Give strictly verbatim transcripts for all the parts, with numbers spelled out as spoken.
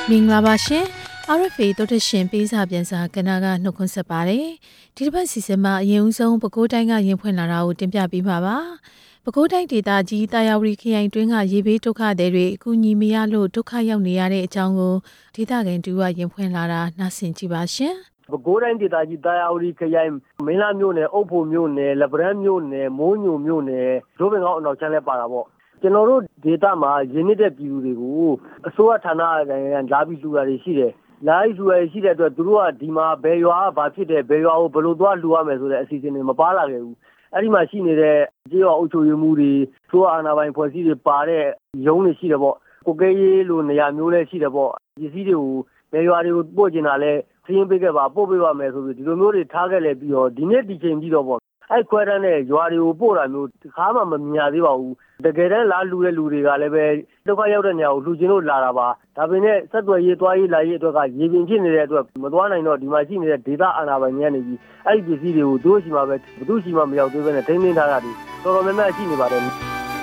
မင်္ဂလာပါရှင် R F A တို့တရှင်ပေးစာပြန်စာကဏ္ဍကနှုတ်ခွန်းဆက်ပါတယ်ဒီတစ်ပတ်စီစဉ်မှာအရင်ဦးဆုံးပဲခူးတိုင်းကရင်ဖွင့်လာတာကိုတင်ပြပေးမှာပါပဲခူးတိုင်းဒေသကြီးတာယာဝတီခရိုင်တွင်းကရေဘေးဒုက္ခသည်တွေအကူအညီမရလို့ဒုက္ခရောက်နေရတဲ့အကြောင်းကိုဒေသခံတူကရင်ဖွင့်လာတာနားဆင်ကြည့်ပါရှင်ပဲခူးတိုင်းဒေသကြီးတာယာဝတီခရိုင်မင်းလာမြို့နယ်အုပ်ဖို့မြို့နယ်လက်ပံမြို့နယ်မိုးညိုမြို့နယ်ဒိုးပင်ကောင်းအနောက်ချမ်းလဲပါတာပေါ့ကျွန်တော်တို့ဒေသမှာရင်းနှီးတဲ့ပြည်သူတွေကိုအစိုးရဌာနကနေလာပြီးလူရတွေရှိတယ်လာပြီးလူရတွေရှိတဲ့အတွက်သူတို့ကဒီမှာဘယ်ရွာဘာဖြစ်တယ်ဘယ်ရွာကိုဘယ်လိုသွားလူရမယ်ဆိုတဲ့အစီအစဉ်တွေမပါလာခဲ့ဘူးအဲ့ဒီမှာရှိနေတဲ့ကြေးရွာအုပ်ချုပ်ရေးမှုတွေဆိုအာဏာပိုင်ဖွဲ့စည်းတွေပါတဲ့ရုံးတွေရှိတယ်ပေါ့ကိုကဲရေးလိုနေရာမျိုးလည်းရှိတယ်ပေါ့ပစ္စည်းတွေကိုဘယ်ရွာတွေကိုပို့ကျင်တာလဲခင်းပေးခဲ့ပါပို့ပေးပါမယ်ဆိုပြီးဒီလိုမျိုးတွေထားခဲ့လဲပြီးတော့ဒီနေ့ဒီချိန်ပြီးတော့ပေါ့အဲ့ခွဲတန်းတဲ့ရွာတွေကိုပို့တာမျိုးတစ်ခါမှမမြင်သေးပါဘူးတကယ်တမ်းလာလူတဲ့လူတွေကလည်းပဲဒုက္ခရောက်တဲ့နေရာကိုလူချင်းတို့လာတာပါဒါပေမဲ့ဆက်သွယ်ရေးသွားရေးလာရေးအတွက်ကရေပြင်ဖြစ်နေတဲ့အတွက်မသွားနိုင်တော့ဒီမှာရှိနေတဲ့ဒေသအာဏာပိုင်တွေကနေပြီးအဲ့ဒီပစ္စည်းတွေကိုသူတို့ရှိမှပဲဘသူရှိမှမရောက်သေးဘဲနဲ့ထိန်းသိမ်းထားတာဒီတော်တော်များများရှိနေပါတယ်ပဲ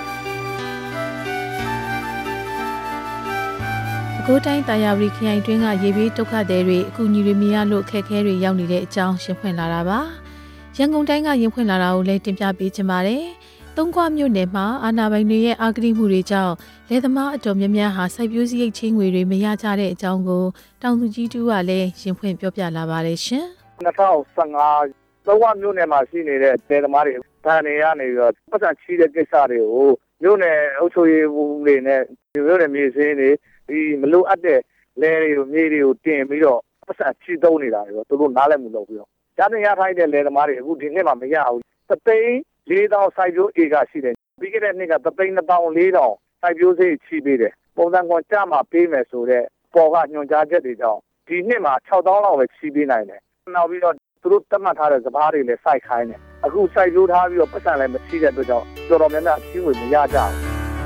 ခူးတိုင်းတာယာဝတီခရိုင်တွင်းကရေဘေးဒုက္ခသည်တွေအကူအညီတွေမရလို့အခက်အခဲတွေရောက်နေတဲ့အကြောင်းရှင်းဖွင့်လာတာပါရန်ကုန်တိုင်းကရင်ဖွင့်လာတာကိုလည်းတင်ပြပေးချင်ပါတယ်။သုံးခွမြို့နယ်မှာအာဏာပိုင်တွေရဲ့အာဂတိမှုတွေကြောင့်လယ်သမားအတော်များများဟာစိုက်ပျိုးစရိတ်ချင်းငွေတွေမရကြတဲ့အကြောင်းကိုတောင်သူကြီးတူကလည်းရင်ဖွင့်ပြောပြလာပါတယ်ရှင်။၂၀၁၅သုံးခွမြို့နယ်မှာရှိနေတဲ့လယ်သမားတွေဗန်နေရနေပြီးတော့ပတ်စံချီးတဲ့ကိစ္စတွေကိုမြို့နယ်အုပ်ချုပ်ရေးမှုတွေနဲ့မြို့နယ်မြေစင်းတွေဒီမလိုအပ်တဲ့လယ်တွေကိုမြေတွေကိုတင်ပြီးတော့ပတ်စံချီးသုံးနေတာတွေတော့သူတို့နားလည်မှုလုပ်ပြီးတော့ရတဲ့ရထိုက်တဲ့လယ်သမားတွေအခုဒီနှစ်မှာမရဘူးသသိန်းလေးသောင်းစိုက်ပျိုးဧကရှိတယ်ပြီးခဲ့တဲ့နှစ်ကသသိန်းနှစ်သောင်းလေးထောင်စိုက်ပျိုးစိတ်ချီပေးတယ်ပုံစံကွန်ကြမှာပေးမယ်ဆိုတော့ပေါ်ကညွှန်ကြားချက်တွေကြောင့်ဒီနှစ်မှာ၆သောင်းလောက်ပဲချီပေးနိုင်တယ်နောက်ပြီးတော့သူတို့သတ်မှတ်ထားတဲ့စပားတွေလည်းစိုက်ခိုင်းတယ်အခုစိုက်ပျိုးထားပြီးတော့ပတ်စံလည်းမရှိတဲ့အတွက်ကြောင့်တော်တော်များများချီဝေမရကြဘူး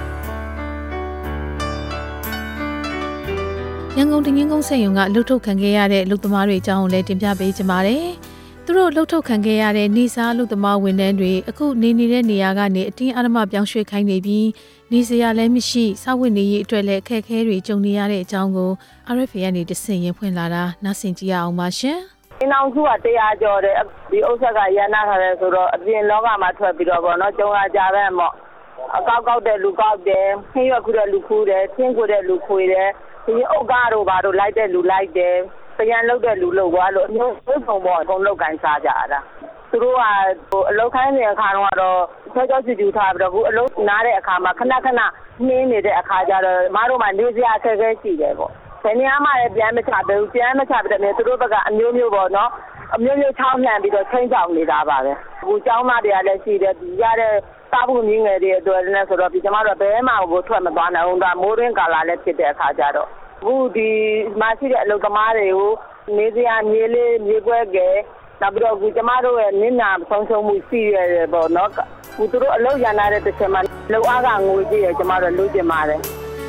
ရန်ကုန်တငင်းကုန်းဆက်ယုံကလှုပ်ထုတ်ခံခဲ့ရတဲ့လူသမားတွေအကြောင်းကိုလည်းတင်ပြပေးကြပါမယ်။သူတို့လှုပ်ထုတ်ခံခဲ့ရတဲ့နေစားလူသမားဝန်ထမ်းတွေအခုနေနေတဲ့နေရာကနေအတင်းအဓမ္မပြောင်းရွှေ့ခိုင်းနေပြီးနေစရာလည်းမရှိစာဝတ်နေရေးအတွက်လည်းအခက်အခဲတွေကြုံနေရတဲ့အကြောင်းကို R F A ကနေတဆင့်ရင်ဖွင့်လာတာနားဆင်ကြည့်ရအောင်ပါရှင်။ဒီနောက်စုကတရားကျော်တယ်ဒီဥစ္စာကရန်နာထားတယ်ဆိုတော့အပြင်လောကမှာထွက်ပြီးတော့ပေါ့နော်ကျုံလာကြပဲပေါ့အကောက်ကောက်တဲ့လူကောက်တယ်ခင်းရွက်ခူးတဲ့လူခူးတယ်ချင်းခွေတဲ့လူခွေတယ်ဒီအုတ်ကားတို့ဘာတို့လိုက်တဲ့လူလိုက်တယ်ပြန်လုတ်တဲ့လူလုတ်သွားလို့အမျိုးမျိုးပုံပေါ်အကုန်လုတ်ကိုင်းစားကြတာသူတို့ကဟိုအလုတ်ခိုင်းတဲ့အခါတော့ချောချောစီစီထားပြီးတော့အခုအလုတ်နားတဲ့အခါမှာခဏခဏနှင်းနေတဲ့အခါကျတော့မတို့မှနေစရာအခက်အခဲရှိတယ်ပေါ့ဘယ်နေရာမှလည်းပြန်မချပေးဘူးပြန်မချပေးတဲ့သူတို့ဘက်ကအမျိုးမျိုးပေါ့နော်အမျိုးမျိုးချောင်းလှန်ပြီးတော့ချင်းချောင်းနေတာပါပဲအခုကျောင်းသားတွေကလည်းရှိတယ်ဒီရတဲ့စားဖို့မြင်းငယ်တွေအတွက်လည်းဆိုတော့ဒီကျမတို့ဘယ်မှကိုထွက်မသွားနိုင်ဘူးဒါမိုးရင်းကာလာလည်းဖြစ်တဲ့အခါကျတော့အခုဒီမရှိတဲ့အလုပ်သမားတွေကိုနေစရာမြေလေးမြေကွက်ကဲနောက်ပြီးတော့အခုကျမတို့ရဲ့နင်းနာဆုံးရှုံးမှုရှိရတယ်ပေါ့နော်အခုသူတို့အလုပ်ရန်လာတဲ့တစ်ချက်မှာလုံအားကငွေကြီးရကျမတို့လုပ်ကြပါတယ်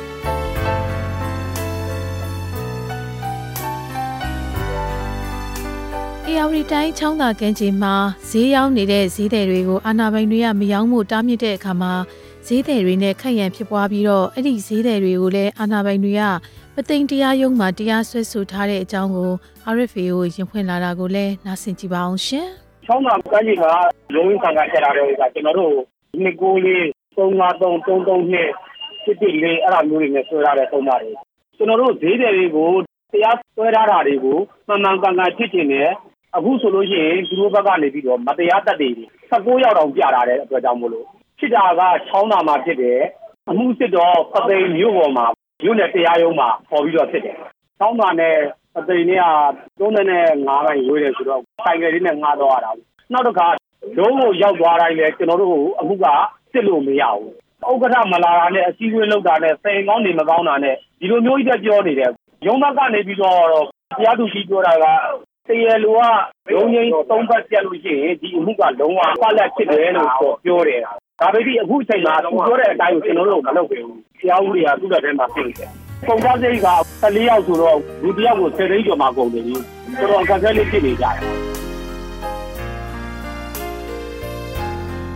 အေယာဝတီတိုင်းချောင်းသာကမ်းခြေမှာဈေးရောင်းနေတဲ့ဈေးသည်တွေကိုအာဏာပိုင်တွေကမရောင်းမှုတားမြစ်တဲ့အခါမှာဈေးသည်တွေနဲ့ခက်ရန်ဖြစ်ပွားပြီးတော့အဲ့ဒီဈေးသည်တွေကိုလည်းအာဏာပိုင်တွေကပသိမ်တရားရုံးမှာတရားစွဲဆိုထားတဲ့အကြောင်းကို R F A ကိုရင်ဖွင့်လာတာကိုလည်းနားဆင်ကြည့်ပါအောင်ရှင်။ချောင်းသာကမ်းခြေမှာလုံဝင်ဆောင်ကချက်လာတဲ့ဥစ္စာကျွန်တော်တို့နှစ်ကိုလေးသုံးငါးသုံးသုံးသုံးနှစ်စစ်စစ်လေးအဲ့လိုမျိုးတွေနဲ့ဆွဲထားတဲ့ပုံမှန်တွေကျွန်တော်တို့ဈေးသည်တွေကိုတရားဆွဲထားတာတွေကိုမှန်မှန်ကန်ကန်ဖြစ်နေတယ်အခုဆိုလို့ရှိရင်သူတို့ဘက်ကနေပြီးတော့မတရားတက်တွေ၁၉ရောက်တောင်ပြလာတဲ့အတွက်ကြောင့်မို့လို့ဖြစ်တာကချောင်းသာမှာဖြစ်တယ်အမှုစစ်တော့ပသိမ်မြို့ပေါ်မှာမြို့နယ်တရားရုံးမှာပေါ်ပြီးတော့ဖြစ်တယ်။ချောင်းသာနဲ့ပသိမ်နဲ့ကသုံးနဲ့ငါးပိုင်းဝေးတယ်ဆိုတော့ဆိုင်ကယ်လေးနဲ့ငှားတော့ရတာ။နောက်တစ်ခါလုံးကိုရောက်သွားတိုင်းလည်းကျွန်တော်တို့အမှုကစစ်လို့မရဘူး။ဥက္ကဋ္ဌမလာတာနဲ့အစည်းအဝေးလုပ်တာနဲ့စိန်ကောင်းနေမကောင်းတာနဲ့ဒီလိုမျိုးကြီးပြောနေတယ်။ရုံးဘက်ကနေပြီးတော့တရားသူကြီးပြောတာကတရားလိုကရုံးချင်းသုံးဘက်ပြတ်လို့ရှိရင်ဒီအမှုကလုံးဝဖက်လက်ဖြစ်တယ်လို့ပြောတယ်။ဒါပေမဲ့အခုအချိန်မှာသူပြောတဲ့အတိုင်းကိုကျွန်တော်တို့မလုပ်ဘူး။တရားဥပဒေကသူ့လက်ထဲမှာပြင်တယ်။ပုံသားစိတ်က၁၄ယောက်ဆိုတော့လူတစ်ယောက်ကို၁၀သိန်းကျော်မှကုန်နေပြီ။ဆိုတော့အခက်အခဲလေးဖြစ်နေကြတယ်။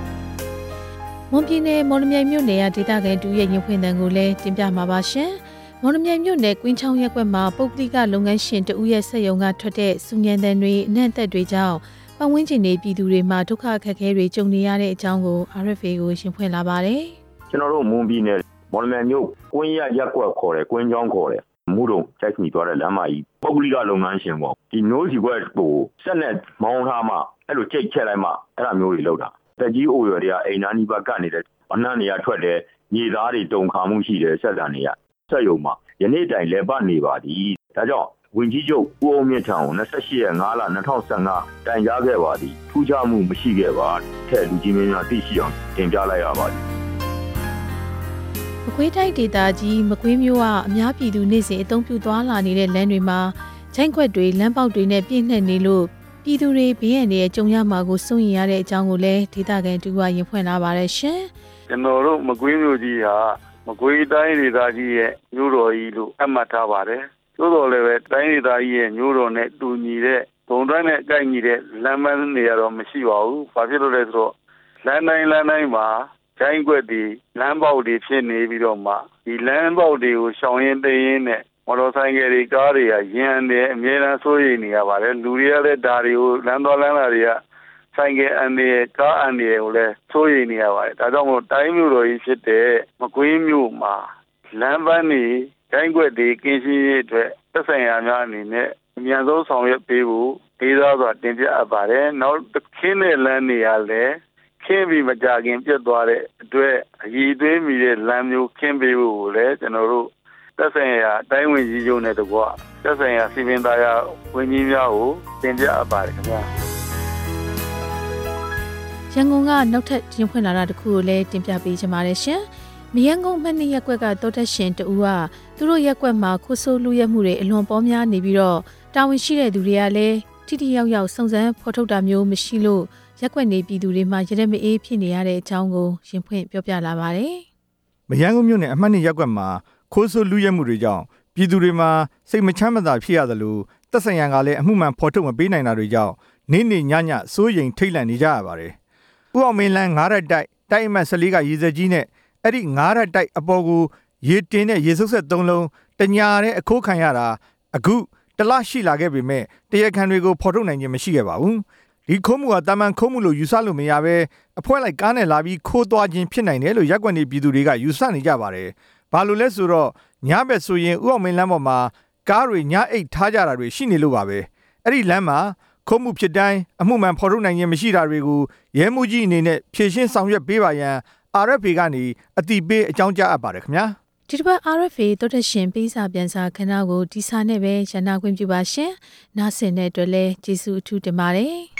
မွန်ပြည်နယ်မော်လမြိုင်မြို့နယ်ကဒေသခံတူရဲ့ရင်ဖွင့်တန်ကိုလည်းတင်ပြမှာပါရှင်။မော်လမြိုင်မြို့နယ်ကွင်းချောင်းရပ်ကွက်မှာပုဂ္ဂလိကလုပ်ငန်းရှင်တဦးရဲ့စက်ရုံကထွက်တဲ့စူညံတန်တွေအနှံ့သက်တွေကြောင့်ပတ်ဝန်းကျင်နေပြည်သူတွေမှာဒုက္ခအခက်အခဲတွေကြုံနေရတဲ့အကြောင်းကို R F A ကိုရှင်းဖွင့်လာပါတယ်။ကျွန်တော်တို့မွန်ပြည်နယ်မော်လမြိုင်မြို့ကွင်းရရပ်ကွက်ခေါ်တယ်ကွင်းချောင်းခေါ်တယ်မှုတော့စိုက်မိသွားတဲ့လမ်းမကြီးပုဂ္ဂလိကလုပ်ငန်းရှင်ပေါ့ဒီမျိုးစီကွက်ကိုစက်နဲ့မောင်းထားမှအဲ့လိုကြိတ်ချက်လိုက်မှအဲ့လိုမျိုးတွေလုပ်တာတက်ကြီးအိုရွယ်တွေကအိမ်နာနီးပါကတ်နေတဲ့အနှံ့နေရထွက်တယ်ညီသားတွေတုံခါမှုရှိတယ်ဆက်ဆံနေရဆက်ယုံမှာယနေ့တိုင်လဲပတ်နေပါသည်ဒါကြောင့်ဝင်ကြီးချုပ်ဦးအောင်မြင့်ထံကို၂၈ရက်၅လ၂၀၁၅တိုင်ကြားခဲ့ပါသည်ထူးခြားမှုမရှိခဲ့ပါတဲ့လူကြီးမင်းများသိရှိအောင်တင်ပြလိုက်ရပါသည်မကွေးတိုင်းဒေသကြီးမကွေးမြို့ကအများပြည်သူနေ့စဉ်အသုံးပြုသွားလာနေတဲ့လမ်းတွေမှာချိုင်းခွက်တွေလမ်းပေါက်တွေနဲ့ပြည့်နှက်နေလို့ပြည်သူတွေဘေးရန်တွေကြုံရမှာကိုစိုးရိမ်ရတဲ့အကြောင်းကိုလည်းဒေသခံတူကရင်ဖွင့်လာပါတယ်ရှင်ကျွန်တော်တို့မကွေးမြို့ကြီးဟာမကွေးတိုင်းဒေသကြီးရဲ့မြို့တော်ကြီးလို့အမှတ်ထားပါတယ်သို့တော်လည်းပဲတိုင်းဒေသကြီးရဲ့မြို့တော်နဲ့တူညီတဲ့ဘုံတိုင်းနဲ့အကိုက်ညီတဲ့လမ်းမတွေကတော့မရှိပါဘူး။ဘာဖြစ်လို့လဲဆိုတော့လမ်းတိုင်းလမ်းတိုင်းမှာကျိုင်းကွက်တွေလမ်းပေါက်တွေဖြစ်နေပြီးတော့မှဒီလမ်းပေါက်တွေကိုရှောင်ရင်သိရင်နဲ့မော်တော်ဆိုင်ကယ်တွေကားတွေကရန်တယ်အများအားစိုးရိမ်နေရပါတယ်။လူတွေကလည်းဒါတွေကိုလမ်းသွားလမ်းလာတွေကဆိုင်ကယ်အန်တွေကားအန်တွေကိုလည်းစိုးရိမ်နေရပါတယ်။ဒါကြောင့်မို့တိုင်းမြို့တော်ကြီးဖြစ်တဲ့မကွေးမြို့မှာလမ်းပန်းတွေကျိုင်းကွက်တွေကင်းရှင်းရေးအတွက်သက်ဆိုင်ရာများအနေနဲ့အများဆုံးဆောင်ရွက်ပေးဖို့ဒေသစွာတင်ပြအပ်ပါတယ်။နောက်ခင်းတဲ့လမ်းတွေကလည်းခင်းပြီးမကြခင်ပြတ်သွားတဲ့အတွက်အည်သွေးမိတဲ့လမ်းမျိုးခင်းပေးဖို့ကိုလည်းကျွန်တော်တို့သက်ဆိုင်ရာတိုင်းဝင်ကြီးချုပ်နဲ့တကွသက်ဆိုင်ရာစီမံသားရာဝန်ကြီးများကိုတင်ပြအပ်ပါတယ်ခင်ဗျာရန်ကုန်ကနောက်ထပ်ရင်ဖွင့်လာတာတခုကိုလည်းတင်ပြပေးချင်ပါတယ်ရှင်မယန်းကုန်းမှတ်နှစ်ရက်ကွက်ကတောတက်ရှင်တူကသူတို့ရက်ကွက်မှာခိုးဆိုးလူရက်မှုတွေအလွန်ပေါများနေပြီးတော့တာဝန်ရှိတဲ့သူတွေကလည်းထိထိရောက်ရောက်စုံစမ်းဖော်ထုတ်တာမျိုးမရှိလို့ရက်ကွက်နေပြည်သူတွေမှာရတဲ့မအေးဖြစ်နေရတဲ့အကြောင်းကိုရင်ဖွင့်ပြောပြလာပါတယ်။မယန်းကုန်းမြို့နယ်အမှတ်နှစ်ရက်ကွက်မှာခိုးဆိုးလူရက်မှုတွေကြောင့်ပြည်သူတွေမှာစိတ်မချမ်းမသာဖြစ်ရသလိုသက်ဆိုင်ရာကလည်းအမှုမှန်ဖော်ထုတ်မပေးနိုင်တာတွေကြောင့်နေ့နေ့ညညစိုးရိမ်ထိတ်လန့်နေကြရပါတယ်။ဥအောင်မင်းလန်းငါးရက်တိုက်တိုက်အမှတ်၁၄ကရေစက်ကြီးနဲ့အဲ့ဒီငါးရက်တိုက်အပေါ်ကိုရေတင်းတဲ့ရေစုပ်ဆက်သုံးလုံးတညာတဲ့အခိုးခံရတာအခုတလရှိလာခဲ့ပေမဲ့တရားခံတွေကိုဖော်ထုတ်နိုင်ခြင်းမရှိခဲ့ပါဘူးဒီခိုးမှုကတာမန်ခိုးမှုလို့ယူဆလို့မရဘဲအဖွဲလိုက်ကားနဲ့လာပြီးခိုးသွားခြင်းဖြစ်နိုင်တယ်လို့ရက်ကွက်နေပြည်သူတွေကယူဆနေကြပါတယ်ဘာလို့လဲဆိုတော့ညဘက်ဆိုရင်ဥအောင်မင်းလမ်းပေါ်မှာကားတွေညအိတ်ထားကြတာတွေရှိနေလို့ပါပဲအဲ့ဒီလမ်းမှာခိုးမှုဖြစ်တိုင်းအမှုမှန်ဖော်ထုတ်နိုင်ခြင်းမရှိတာတွေကိုရဲမှုကြီးအနေနဲ့ဖြေရှင်းဆောင်ရွက်ပေးပါရန် R F A ကနေအတိပေးအကြောင်းကြားအပ်ပါတယ်ခင်ဗျာဒီတစ်ပတ် R F A တောတက်ရှင်ပေးစာပြန်စာခဏကိုဒီစာနဲ့ပဲရန်နာခွင့်ပြုပါရှင်နားဆင်တဲ့အတွက်လည်းကျေးဇူးအထူးတင်ပါတယ်